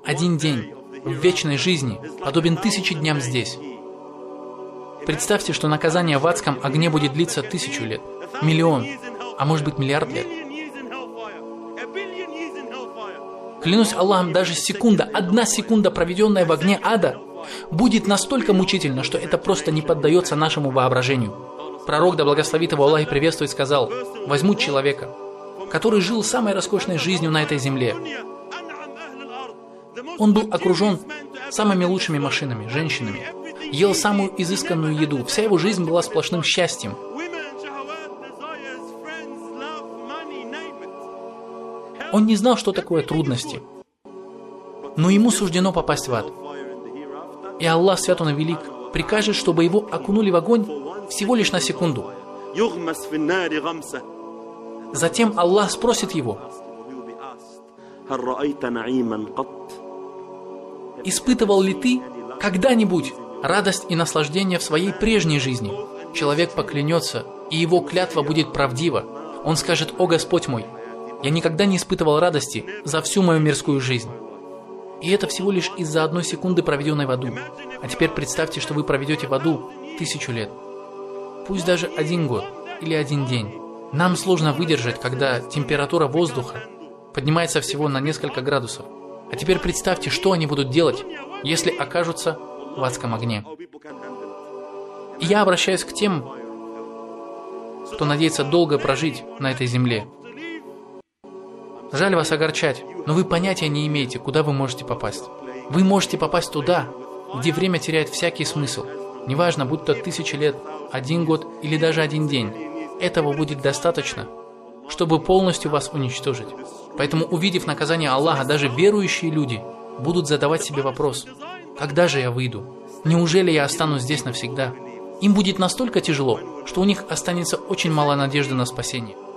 Один день в вечной жизни подобен 1000 дням здесь. Представьте, что наказание в адском огне будет длиться 1000 лет, 1 000 000, а может быть миллиард лет. Клянусь Аллахом, даже секунда, 1 секунда, проведенная в огне ада, будет настолько мучительно, что это просто не поддается нашему воображению. Пророк, да благословит его Аллах и приветствует, сказал: возьмут человека, который жил самой роскошной жизнью на этой земле. Он был окружен самыми лучшими машинами, женщинами, ел самую изысканную еду, вся его жизнь была сплошным счастьем. Он не знал, что такое трудности, но ему суждено попасть в ад. И Аллах, свят Он и велик, прикажет, чтобы его окунули в огонь всего лишь на секунду. Затем Аллах спросит его: испытывал ли ты когда-нибудь радость и наслаждение в своей прежней жизни? Человек поклянется, и его клятва будет правдива. Он скажет: о Господь мой, я никогда не испытывал радости за всю мою мирскую жизнь. И это всего лишь из-за 1 секунды, проведенной в аду. А теперь представьте, что вы проведете в аду 1000 лет. Пусть даже 1 год или 1 день. Нам сложно выдержать, когда температура воздуха поднимается всего на несколько градусов. А теперь представьте, что они будут делать, если окажутся в адском огне. И я обращаюсь к тем, кто надеется долго прожить на этой земле. Жаль вас огорчать, но вы понятия не имеете, куда вы можете попасть. Вы можете попасть туда, где время теряет всякий смысл. Неважно, будь то 1000 лет, 1 год или даже 1 день. Этого будет достаточно, чтобы полностью вас уничтожить. Поэтому, увидев наказание Аллаха, даже верующие люди будут задавать себе вопрос: когда же я выйду? Неужели я останусь здесь навсегда? Им будет настолько тяжело, что у них останется очень мало надежды на спасение.